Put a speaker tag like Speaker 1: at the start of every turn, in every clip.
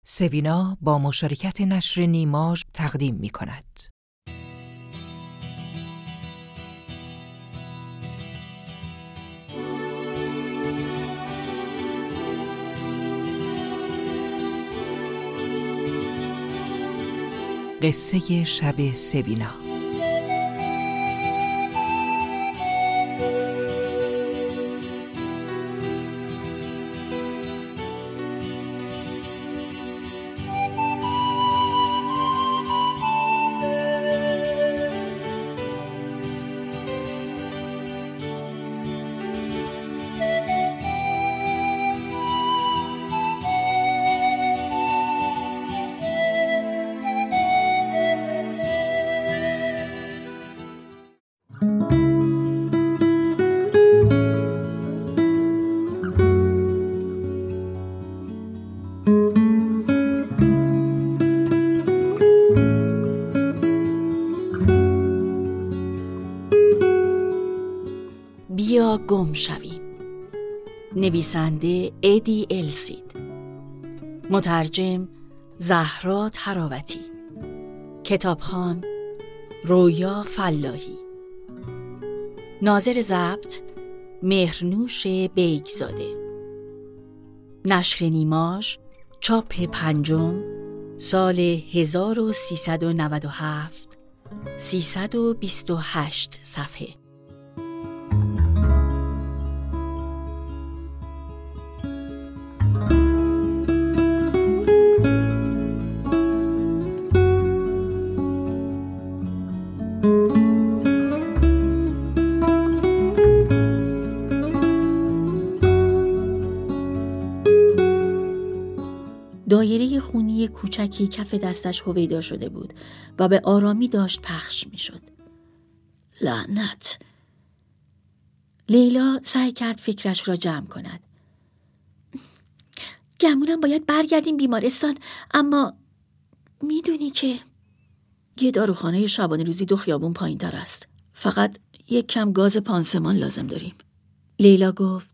Speaker 1: سوینا با مشارکت نشر نیماژ تقدیم می‌کند. قصه شب سوینا.
Speaker 2: بیا گم شویم. نویسنده ادی السید، مترجم زهرا تراوتی، کتابخوان رویا فلاحی، ناظر ضبط مهرنوش بیگزاده، نشر نیماژ، چاپ 5 سال 1397، 328 صفحه. دایره خونی کوچکی کف دستش هویدا شده بود و به آرامی داشت پخش می شد. لعنت! لیلا سعی کرد فکرش را جمع کند. گمونم باید برگردیم بیمارستان، اما میدونی که یه داروخانه شبانه روزی 2 خیابون پایین تر است. فقط یک کم گاز پانسمان لازم داریم. لیلا گفت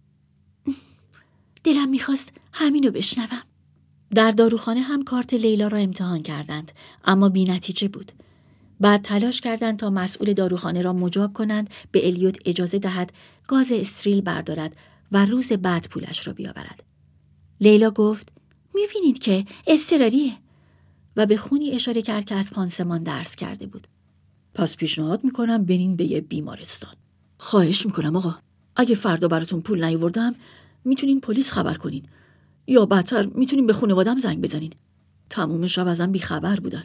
Speaker 2: دلم میخواست همینو بشنوم. در داروخانه هم کارت لیلا را امتحان کردند، اما بی نتیجه بود. بعد تلاش کردند تا مسئول داروخانه را مجاب کنند به الیوت اجازه دهد گاز استریل بردارد و روز بعد پولش را بیاورد. لیلا گفت میبینید که اضطراریه و به خونی اشاره کرد که از پانسمان درس کرده بود. پس پیشنهاد میکنم برین به یه بیمارستان. خواهش میکنم آقا، اگه فردا براتون پول نیاوردم میتونین پلیس خبر کنین، یا بدتر میتونین به خانواده‌ام زنگ بزنین. تموم شب ازم بیخبر بودن.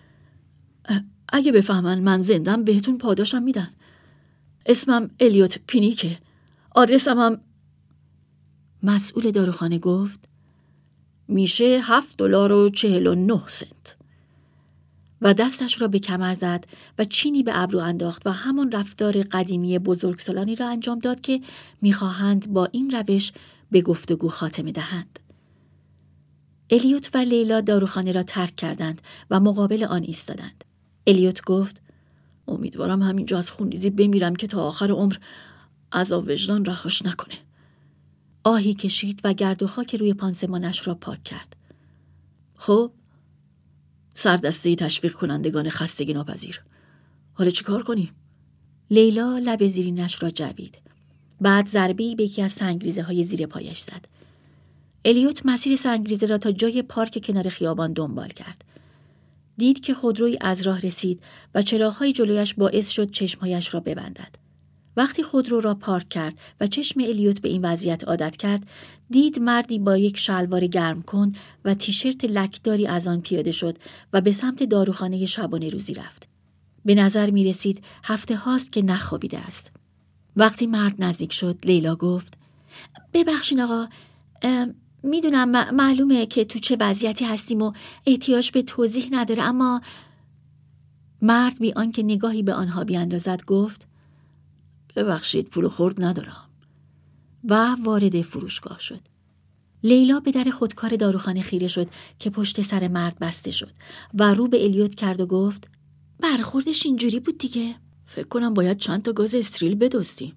Speaker 2: اگه بفهمن من زندم بهتون پاداشم میدن. اسمم الیوت پینیکه. آدرسم هم... مسئول داروخانه گفت میشه $7.49 و دستش را به کمر زد و چینی به ابرو انداخت و همان رفتار قدیمی بزرگسالانی را انجام داد که میخواهند با این روش به گفتگو خاتمه دهند. الیوت و لیلا داروخانه را ترک کردند و مقابل آن ایستادند. الیوت گفت امیدوارم همینجا از خونریزی بمیرم که تا آخر عمر عذاب وجدان رهاش نکنه. آهی کشید و گرد و خاک روی پانسمانش را پاک کرد. خب سردسته تشویق کنندگان خستگی ناپذیر، حالا چی کار کنیم؟ لیلا لب زیرینش را جوید. بعد ضربه‌ای به یکی از سنگریزه های زیر پایش زد. الیوت مسیر سنگریزه را تا جای پارک کنار خیابان دنبال کرد. دید که خودرویی از راه رسید و چراغ‌های جلویش باعث شد چشمهایش را ببندد. وقتی خودرو را پارک کرد و چشم الیوت به این وضعیت عادت کرد، دید مردی با یک شلوار گرم کن و تیشرت لکداری از آن پیاده شد و به سمت داروخانه شبانه روزی رفت. به نظر می رسید هفته هاست که نخوابیده است. وقتی مرد نزدیک شد، لیلا گفت ببخشید آقا، میدونم معلومه که تو چه وضعیتی هستیم و احتیاج به توضیح نداره، اما مرد بی آنکه نگاهی به آنها بیاندازد گفت ببخشید پول خورد ندارم و وارد فروشگاه شد. لیلا به در خودکار داروخانه خیره شد که پشت سر مرد بسته شد و رو به الیوت کرد و گفت برخوردش اینجوری بود دیگه. فکر کنم باید چند تا گاز استریل بدزدیم.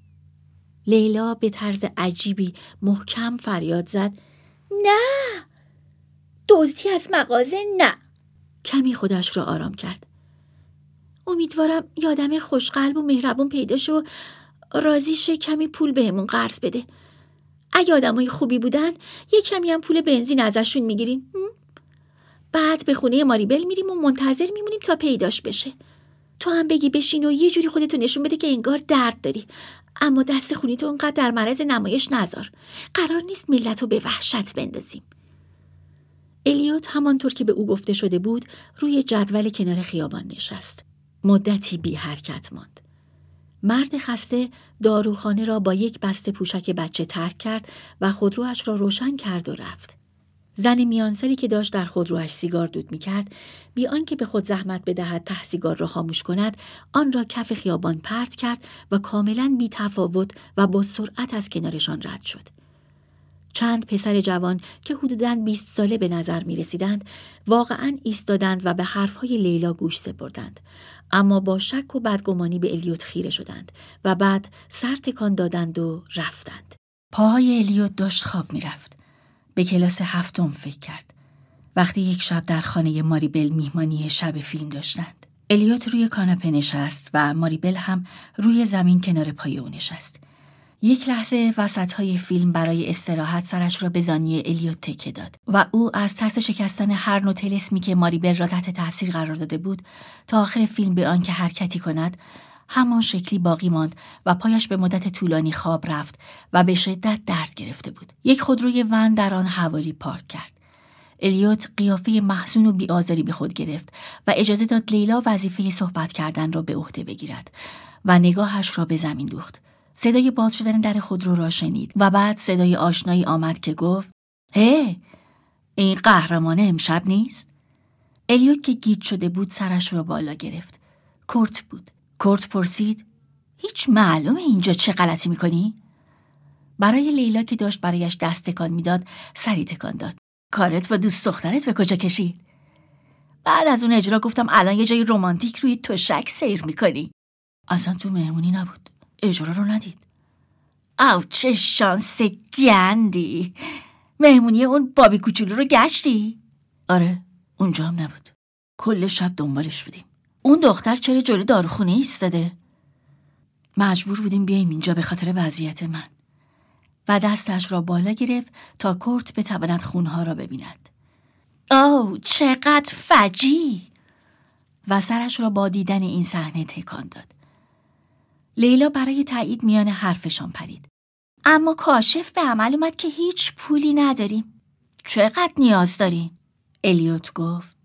Speaker 2: لیلا به طرز عجیبی محکم فریاد زد نه، دزدی از مغازه نه. کمی خودش را آرام کرد. امیدوارم یادم خوشقلب و مهربون پیدا شه و راضی شه کمی پول بهمون قرض بده. اگه آدمای خوبی بودن یه کمی هم پول بنزین ازشون میگیریم. بعد به خونه ماریبل میریم و منتظر میمونیم تا پیداش بشه. تو هم بگی بشین و یه جوری خودتو نشون بده که انگار درد داری. اما دست خونیتو اونقدر در معرض نمایش نذار. قرار نیست ملتو به وحشت بندازیم. الیوت همانطور که به او گفته شده بود روی جدول کنار خیابان نشست. مدتی بی حرکت ماند. مرد خسته داروخانه را با یک بسته پوشک بچه ترک کرد و خودرویش را روشن کرد و رفت. زن میانسالی که داشت در خودرویش سیگار دود می‌کرد، بی آنکه به خود زحمت بدهد ته سیگار را خاموش کند، آن را کف خیابان پرت کرد و کاملاً بی تفاوت و با سرعت از کنارشان رد شد. چند پسر جوان که حدوداً 20 ساله به نظر می رسیدند واقعاً ایستادند و به حرفهای لیلا گوش سپردند، اما با شک و بدگمانی به الیوت خیره شدند و بعد سر تکان دادند و رفتند. پاهای الیوت داشت خواب می رفت. به کلاس 7 فکر کرد. وقتی یک شب در خانه ماریبل میهمانی شب فیلم داشتند. الیوت روی کاناپه نشست و ماریبل هم روی زمین کنار پای او نشست. یک لحظه وسطهای فیلم برای استراحت سرش را به زانوی الیوت تکیه داد و او از ترس شکستن هر نوع طلسمی که ماریبل را تحت تاثیر قرار داده بود تا آخر فیلم به آنکه حرکتی کند همان شکلی باقی ماند و پایش به مدت طولانی خواب رفت و به شدت درد گرفته بود. یک خودروی ون در آن حوالی پارک کرد. الیوت قیافه محزون و بی‌آزاری به خود گرفت و اجازه داد لیلا وظیفه صحبت کردن را به عهده بگیرد و نگاهش را به زمین دوخت. صدای باز شدن در خودرو را شنید و بعد صدای آشنایی آمد که گفت: هی، این قهرمان امشب نیست؟ الیوت که گیج شده بود سرش را بالا گرفت. کورت بود. کورت پرسید: هیچ معلومه اینجا چه غلطی میکنی؟ برای لیلا که داشت برایش دست تکان میداد سری تکان داد. کارت و دوست دخترت به کجا کشید؟ بعد از اون اجرا گفتم الان یه جای رمانتیک روی تشک سیر میکنی. اصلا تو مهمونی نبود. اجرا رو ندید. او چه شانس گندی. مهمونی اون بابی کوچولو رو گشتی؟ آره، اونجا هم نبود. کل شب دنبالش بودیم. اون دختر چرا جلو داروخونه ایستاده؟ مجبور بودیم بیاییم اینجا به خاطر وضعیت من. و دستش را بالا گرفت تا کورت بتواند خونها را ببیند. اوه چقدر فجی! و سرش را با دیدن این صحنه تکان داد. لیلا برای تایید میان حرفشان پرید. اما کاشف به عمل اومد که هیچ پولی نداریم. چقدر نیاز دارین؟ الیوت گفت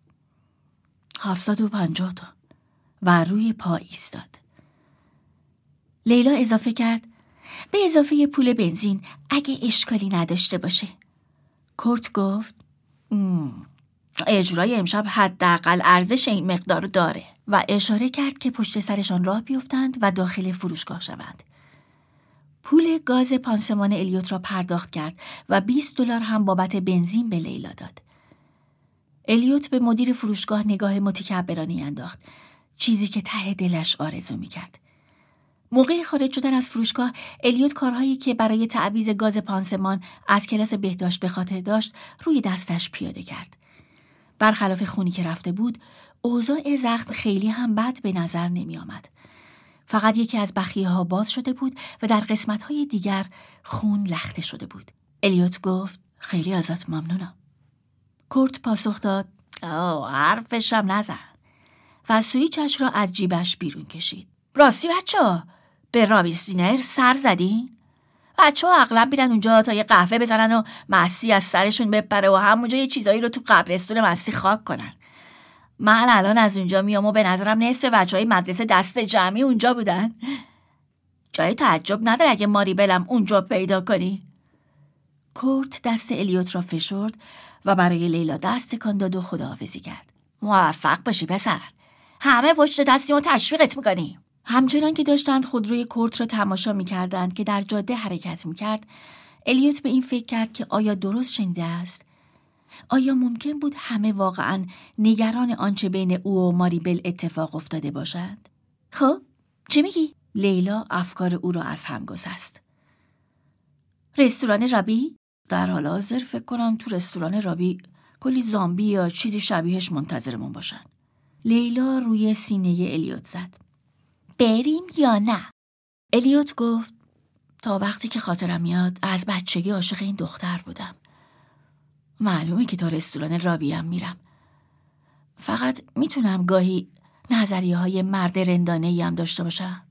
Speaker 2: 750 تا و روی پا ایستاد. لیلا اضافه کرد: به اضافه پول بنزین اگه اشکالی نداشته باشه. کورت گفت اجرای امشب حداقل ارزش این مقدار داره و اشاره کرد که پشت سرشان راه بیفتند و داخل فروشگاه شوند. پول گاز پانسمان الیوت را پرداخت کرد و $20 هم بابت بنزین به لیلا داد. الیوت به مدیر فروشگاه نگاه متکبرانه انداخت، چیزی که ته دلش آرزو می‌کرد. موقع خارج شدن از فروشگاه، الیوت کارهایی که برای تعویض گاز پانسمان از کلاس بهداشت به خاطر داشت روی دستش پیاده کرد. برخلاف خونی که رفته بود، اوضاع زخم خیلی هم بد به نظر نمی آمد. فقط یکی از بخیه‌ها باز شده بود و در قسمت‌های دیگر خون لخته شده بود. الیوت گفت خیلی ازت ممنونم. کورت پاسخ داد حرفشم نزن و سویچش را از جیبش بیرون کشید. راستی بچه‌ها به رابیس دینر سر زدین؟ بچه‌ها اغلب میرن اونجا تا یه قهوه بزنن و مستی از سرشون بپره و همونجا یه چیزایی رو تو قبرستون مستی خاک کنن. من الان از اونجا میام و به نظرم نصف بچه‌های مدرسه دست جمعی اونجا بودن. جای تعجب نداره اگه ماریبلم اونجا پیدا کنی. کورت دست الیوت را فشرد و برای لیلا دست تکان داد و خداحافظی کرد. موفق باشی پسر. همه پشت دستیم و تشویقت میکنیم. همچنان که داشتند خودروی کورت را تماشا میکردند که در جاده حرکت میکرد، الیوت به این فکر کرد که آیا درست شنیده است؟ آیا ممکن بود همه واقعاً نگران آنچه بین او و ماریبل اتفاق افتاده باشند؟ خب، چی میگی؟ لیلا افکار او را از هم گسست. رستوران رابی؟ در حال حاضر فکر کنم تو رستوران رابی کلی زامبی یا چیزی شبیهش منتظرمون باشن. لیلا روی سینه الیوت زد. بریم یا نه؟ الیوت گفت تا وقتی که خاطرم میاد از بچگی عاشق این دختر بودم. معلومه که تا رستوران رابی هم میرم. فقط میتونم گاهی نظریه های مرد رندانه‌ای هم داشته باشم.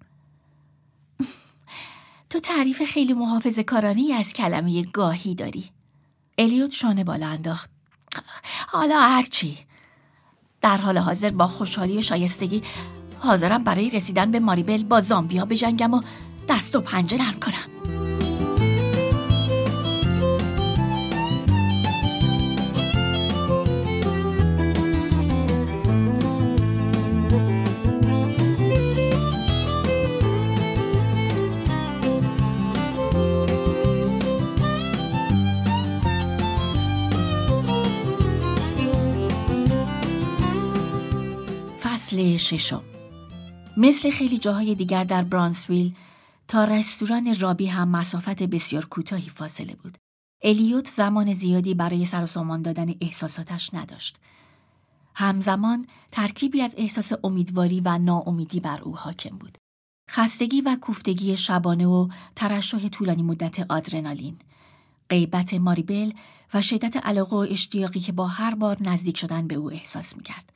Speaker 2: تو تعریف خیلی محافظه‌کارانه‌ای از کلمه گاهی داری. الیوت شانه بالا انداخت. حالا هرچی. در حال حاضر با خوشحالی و شایستگی حاضرم برای رسیدن به ماریبل با زامبیا بجنگم و دست و پنجه نرم کنم. فصل 6. مثل خیلی جاهای دیگر در برانسویل تا رستوران رابی هم مسافت بسیار کوتاهی فاصله بود. الیوت زمان زیادی برای سر و سامان دادن احساساتش نداشت. همزمان ترکیبی از احساس امیدواری و ناامیدی بر او حاکم بود. خستگی و کوفتگی شبانه و ترشح طولانی مدت آدرنالین، غیبت ماریبل و شدت علاقه و اشتیاقی که با هر بار نزدیک شدن به او احساس می‌کرد.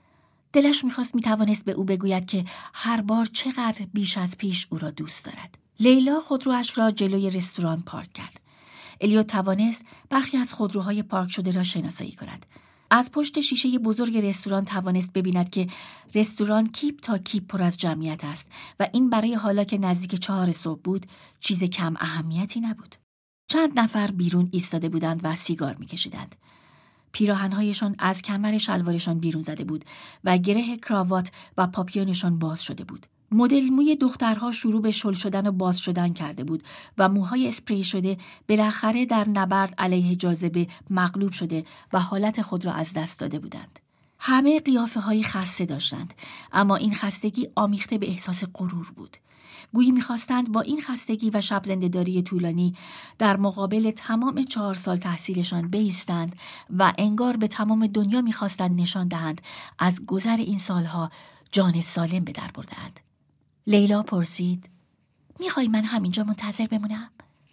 Speaker 2: دلش می‌خواست می‌توانست به او بگوید که هر بار چقدر بیش از پیش او را دوست دارد. لیلا خودرویش را جلوی رستوران پارک کرد. الیوت توانست برخی از خودروهای پارک شده را شناسایی کند. از پشت شیشه بزرگ رستوران توانست ببیند که رستوران کیپ تا کیپ پر از جمعیت است و این برای حالا که نزدیک 4 صبح بود چیز کم اهمیتی نبود. چند نفر بیرون ایستاده بودند و سیگار می‌کشیدند. پیراهن‌هایشان از کمر شلوارشان بیرون زده بود و گره کراوات و پاپیونشان باز شده بود. مدل موی دخترها شروع به شل شدن و باز شدن کرده بود و موهای اسپری شده بالاخره در نبرد علیه جاذبه مغلوب شده و حالت خود را از دست داده بودند. همه قیافه‌های خسته داشتند، اما این خستگی آمیخته به احساس غرور بود. گویی می‌خواستند با این خستگی و شب زنده‌داری طولانی در مقابل تمام 4 سال تحصیلشان بایستند و انگار به تمام دنیا می‌خواستند نشان دهند از گذر این سالها جان سالم به در بردند. لیلا پرسید: می‌خوای من همینجا منتظر بمونم؟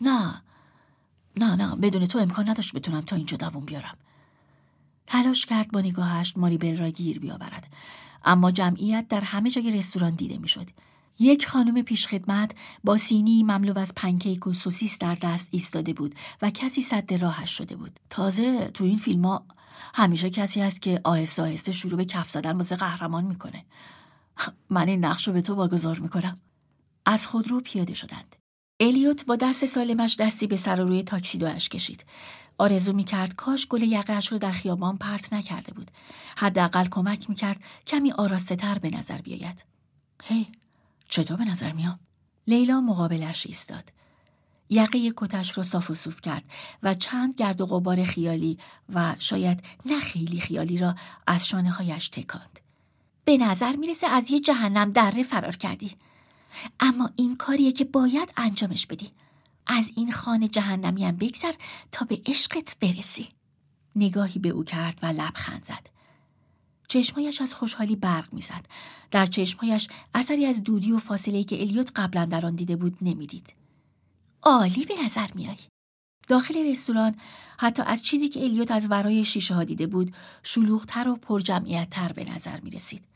Speaker 2: نه، بدون تو امکان نداشت بتونم تا اینجا دوام بیارم. تلاش کرد با نگاهش ماریبل را گیر بیاورد، اما جمعیت در همه جای رستوران دیده می‌شد. یک خانم پیشخدمت با سینی مملو از پنکیک و سوسیس در دست ایستاده بود و کسی سد راهش شده بود. تازه تو این فیلم‌ها همیشه کسی هست که آهسته آهسته شروع به کف زدن واسه قهرمان میکنه. من این نقش رو به تو واگذار میکنم. از خودرو پیاده شدند. الیوت با دست سالمش دستی به سر و روی تاکسی دوش کشید. آرزو میکرد کاش گل یقه‌اش رو در خیابان پرت نکرده بود. حداقل کمک میکرد کمی آراسته‌تر به نظر بیاید. هی، چطور به نظر میام؟ لیلا مقابلش ایستاد. یقه کتش را صاف و صوف کرد و چند گرد و غبار خیالی و شاید نه خیلی خیالی را از شانه‌هایش تکاند. به نظر میرسه از یه جهنم دره فرار کردی. اما این کاریه که باید انجامش بدی. از این خانه جهنمی هم بگذر تا به عشقت برسی. نگاهی به او کرد و لبخند زد. چشمایش از خوشحالی برق می‌زد. در چشمایش اثری از دودی و فاصله‌ای که الیوت قبلا در آن دیده بود نمی‌دید. عالی به نظر میای. داخل رستوران حتی از چیزی که الیوت از ورای شیشه‌ها دیده بود شلوغ‌تر و پرجمعیت‌تر به نظر می‌رسید.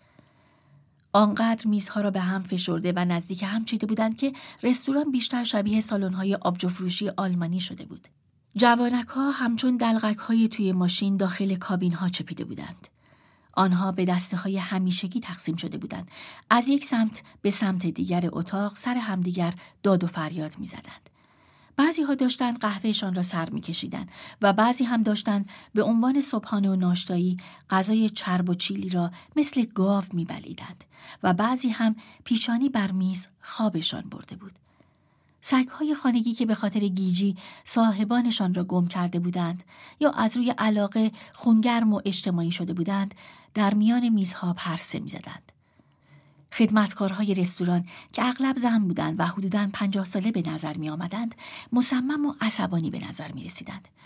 Speaker 2: آنقدر میزها را به هم فشرده و نزدیک هم چیده بودند که رستوران بیشتر شبیه سالن‌های آبجوفروشی آلمانی شده بود. جوانک‌ها همچون دلغک‌های توی ماشین داخل کابین‌ها چپیده بودند. آنها به دسته‌های همیشگی تقسیم شده بودند. از یک سمت به سمت دیگر اتاق سر همدیگر داد و فریاد می‌زدند. بعضی‌ها داشتند قهوهشان را سر می‌کشیدند و بعضی هم داشتند به عنوان صبحانه و ناشتایی غذای چرب و چیلی را مثل گاو می‌بلیدند و بعضی هم پیشانی بر میز خوابشان برده بود. سگ‌های خانگی که به خاطر گیجی صاحبانشان را گم کرده بودند یا از روی علاقه خونگرم و اجتماعی شده بودند در میان میزها پرسه می‌زدند. خدمتکارهای رستوران که اغلب زن بودند و حدوداً 50 ساله به نظر می آمدند، مصمم و عصبانی به نظر می رسیدند.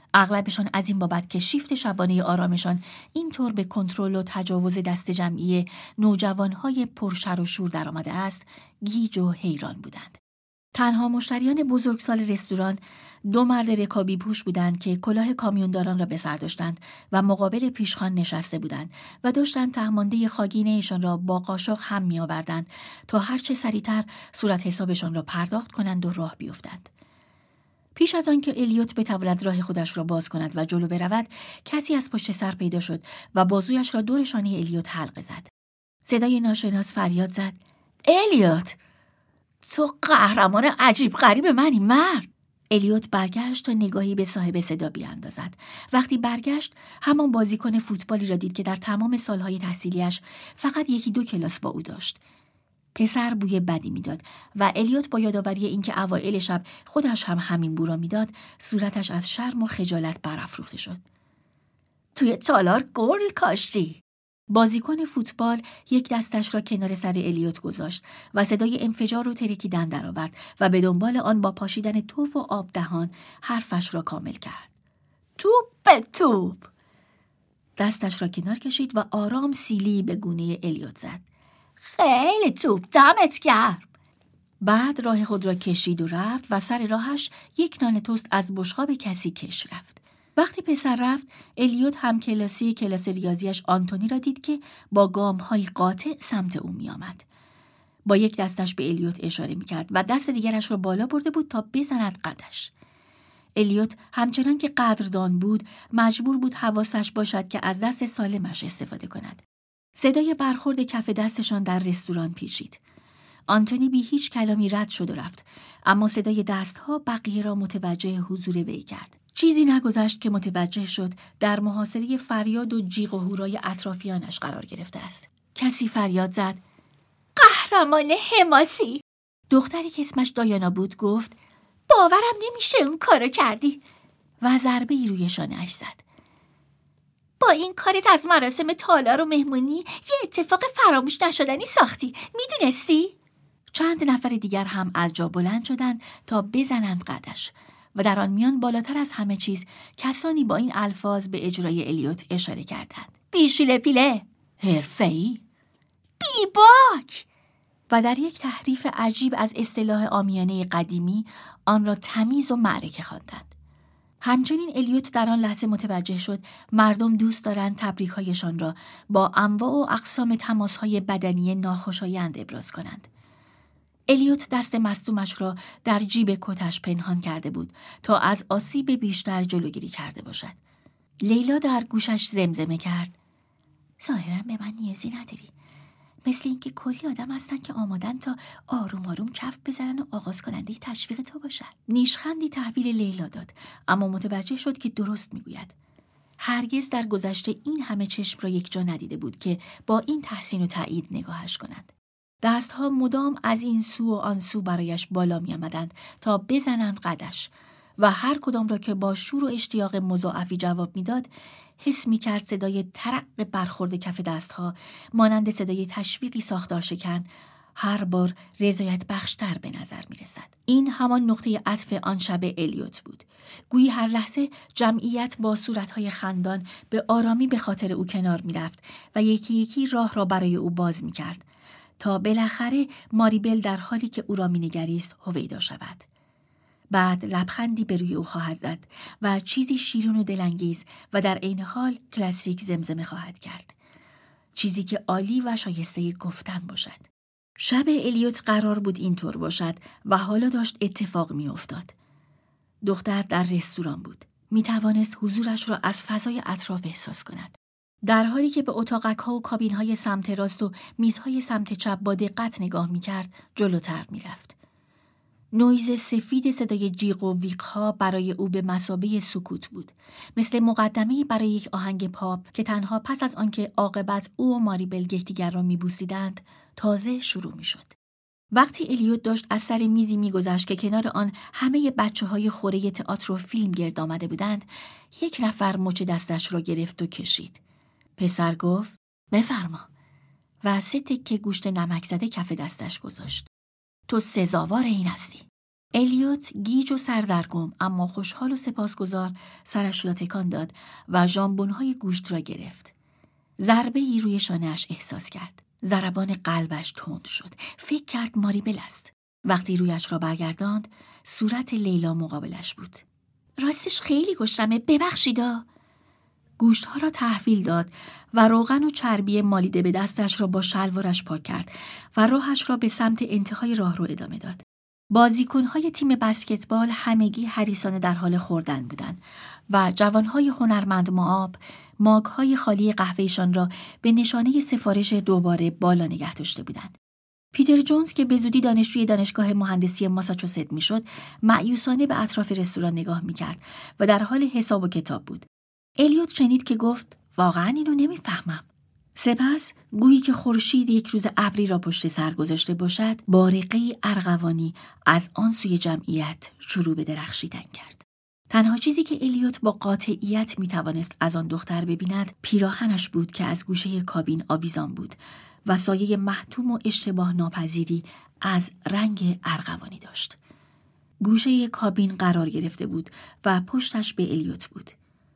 Speaker 2: اغلبشان از این بابت که شیفت شبانه آرامشان اینطور به کنترل و تجاوز دست جمعی نوجوانهای پرشر و شور در آمده است، گیج و حیران بودند. تنها مشتریان بزرگسال رستوران 2 مرد رکابی پوش بودند که کلاه کامیونداران را به سر داشتند و مقابل پیشخوان نشسته بودند و داشتند تهمانده خاگینه‌شان را با قاشق هم می‌آوردند تا هرچه سریعتر صورت حسابشان را پرداخت کنند و راه بیفتند. پیش از آن که الیوت بتواند راه خودش را باز کند و جلو برود، کسی از پشت سر پیدا شد و بازویش را دور شانه الیوت حلقه زد. صدای ناشناس فریاد زد: الیوت، تو قهرمان عجیب غریب منی مرد. الیوت برگشت تا نگاهی به صاحب صدا بیاندازد. وقتی برگشت، همان بازیکن فوتبالی را دید که در تمام سالهای تحصیلیش فقط 1-2 کلاس با او داشت. پسر بوی بدی میداد و الیوت با یادآوری اینکه اوایل شب خودش هم همین بو را میداد، صورتش از شرم و خجالت برافروخته شد. توی تالار گل کاشتی. بازیکن فوتبال یک دستش را کنار سر الیوت گذاشت و صدای انفجار و ترکیدن درآورد و به دنبال آن با پاشیدن توف و آب دهان حرفش را کامل کرد. توپ! دستش را کنار کشید و آرام سیلی به گونه الیوت زد. خیلی توپ، دمت گرم. بعد راه خود را کشید و رفت و سر راهش 1 نان تست از بشقاب کسی کش رفت. وقتی پسر رفت، الیوت هم کلاس ریاضیش آنتونی را دید که با گام‌های قاطع سمت او می آمد. با یک دستش به الیوت اشاره می کرد و دست دیگرش را بالا برده بود تا بزند قدش. الیوت همچنان که قدردان بود، مجبور بود حواسش باشد که از دست سالمش استفاده کند. صدای برخورد کف دستشان در رستوران پیچید. آنتونی بی هیچ کلامی رد شد و رفت، اما صدای دستها بقیه را متوجه حضور وی کرد. چیزی نگذشت که متوجه شد در محاصره فریاد و جیغ و هورای اطرافیانش قرار گرفته است. کسی فریاد زد: قهرمان حماسی! دختری که اسمش دایانا بود گفت: باورم نمیشه اون کارو کردی، و ضربه‌ای روی شانه‌اش زد. با این کارت از مراسم تالار و مهمونی یه اتفاق فراموش نشدنی ساختی، میدونستی؟ چند نفر دیگر هم از جا بلند شدند تا بزنند قدش و در آن میان بالاتر از همه چیز کسانی با این الفاظ به اجرای الیوت اشاره کردند: بیشیله پیله، حرفه‌ای، بیباک، و در یک تحریف عجیب از اصطلاح عامیانه قدیمی آن را تمیز و معرکه خواندند. همچنین الیوت در آن لحظه متوجه شد مردم دوست دارند تبریک‌هایشان را با انواع و اقسام تماس‌های بدنی ناخوشایند ابراز کنند. الیوت دست مصدومش را در جیب کتش پنهان کرده بود تا از آسیب بیشتر جلوگیری کرده باشد. لیلا در گوشش زمزمه کرد: ظاهراً به من نیازی نداری. مثل اینکه کلی آدم هستن که آمادن تا آروم آروم کف بزنن و آغاز کننده تشویق تو باشن. نیشخندی تحویل لیلا داد، اما متوجه شد که درست میگوید. هرگز در گذشته این همه چشم را یک جا ندیده بود که با این تحسین و تایید نگاهش کنند. دستها مدام از این سو و آن سو برایش بالا می آمدند تا بزنند قدش و هر کدام را که با شور و اشتیاق مضاعفی جواب میداد، حس می کرد صدای ترق برخورد کف دستها مانند صدای تشویقی ساختار شکن هر بار رضایت بخشتر به نظر می رسد. این همان نقطه عطف آن شب الیوت بود. گویی هر لحظه جمعیت با صورتهای خندان به آرامی به خاطر او کنار می رفت و یکی یکی راه را برای او باز می کرد تا بالاخره ماریبل در حالی که او را می نگریست هویدا شود. بعد لبخندی به روی او خواهد زد و چیزی شیرین و دلانگیز و در عین حال کلاسیک زمزمه خواهد کرد. چیزی که عالی و شایسته گفتن باشد. شب الیوت قرار بود اینطور باشد و حالا داشت اتفاق می افتاد. دختر در رستوران بود. می توانست حضورش را از فضای اطراف احساس کند. در حالی که به اتاقک‌ها و کابین‌های سمت راست و میزهای سمت چپ با دقت نگاه می کرد، جلوتر می رفت. نویز سفید صدای جیغ و ویق‌ها برای او به مثابه سکوت بود، مثل مقدمه‌ای برای یک آهنگ پاپ که تنها پس از آنکه عاقبت او و ماریبل یکدیگر را می‌بوسیدند تازه شروع می‌شد. وقتی الیوت داشت از سر میزی می‌گذشت که کنار آن همه بچه‌های خوره تئاتر و فیلم گرد آمده بودند، یک نفر مچ دستش را گرفت و کشید. پسر گفت: بفرما، و 3 تکه گوشت نمک زده کف دستش گذاشت. تو سزاوار این هستی. الیوت گیج و سردرگم اما خوشحال و سپاسگزار سرش را تکان داد و ژامبون‌های گوشت را گرفت. ضربه‌ای روی شانه‌اش احساس کرد. ضربان قلبش تند شد. فکر کرد ماریبل است. وقتی رویش را برگرداند، صورت لیلا مقابلش بود. راستش خیلی گشنمه، ببخشیدا. گوشت‌ها را تحویل داد و روغن و چربی مالیده به دستش را با شلوارش پاک کرد و راهش را به سمت انتهای راهرو ادامه داد. بازیکن‌های تیم بسکتبال همگی حریصانه در حال خوردن بودند و جوان‌های هنرمند معاب ماگ‌های خالی قهوه‌شان را به نشانه سفارش دوباره بالا نگه داشته بودند. پیتر جونز که به زودی دانشجوی دانشگاه مهندسی ماساچوست میشد، مأیوسانه به اطراف رستوران نگاه می‌کرد و در حال حساب و کتاب بود. الیوت شنید که گفت واقعاً اینو نمی‌فهمم. سپس گویی که خورشید یک روز ابری را پشت سر گذاشته باشد، بارقه‌ای ارغوانی از آن سوی جمعیت شروع به درخشیدن کرد. تنها چیزی که الیوت با قاطعیت می‌توانست از آن دختر ببیند، پیراهنش بود که از گوشه کابین آویزان بود و سایه محتوم و اشتباه ناپذیری از رنگ ارغوانی داشت. گوشه کابین قرار گرفته بود و پشتش به الیوت بود.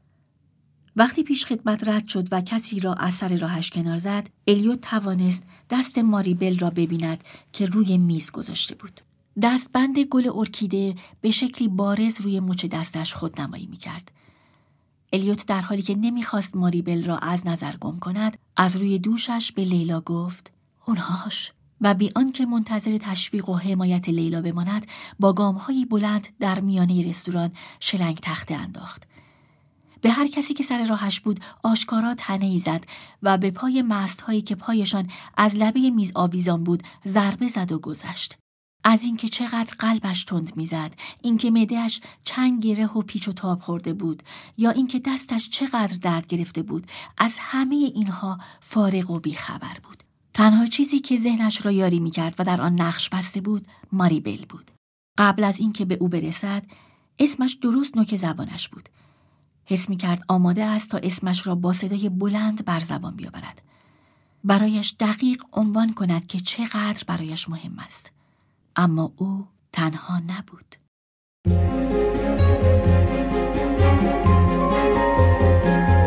Speaker 2: وقتی پیش خدمت رد شد و کسی را از سر راهش کنار زد، الیوت توانست دست ماریبل را ببیند که روی میز گذاشته بود. دستبند گل ارکیده به شکلی بارز روی مچ دستش خودنمایی می‌کرد. الیوت در حالی که نمی‌خواست ماریبل را از نظر گم کند، از روی دوشش به لیلا گفت اونهاش، و بی آنکه منتظر تشویق و حمایت لیلا بماند، با گام‌های بلند در میانه رستوران شلنگ تخته انداخت. به هر کسی که سر راهش بود آشکارا طعنه‌ای زد و به پای مست‌هایی که پایشان از لبه میز آویزان بود ضربه زد و گذشت. از اینکه چقدر قلبش تند میزد، اینکه معده‌اش چنگ گره و پیچ و تاب خورده بود، یا اینکه دستش چقدر درد گرفته بود، از همه اینها فارغ و بیخبر بود. تنها چیزی که ذهنش را یاری میکرد و در آن نقش بسته بود، ماریبل بود. قبل از اینکه به او برسد، اسمش درست نوک زبانش بود. حس می‌کرد آماده است تا اسمش را با صدای بلند بر زبان بیاورد. برایش دقیق عنوان کند که چقدر برایش مهم است. اما او تنها نبود.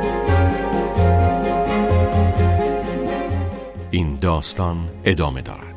Speaker 3: این داستان ادامه دارد.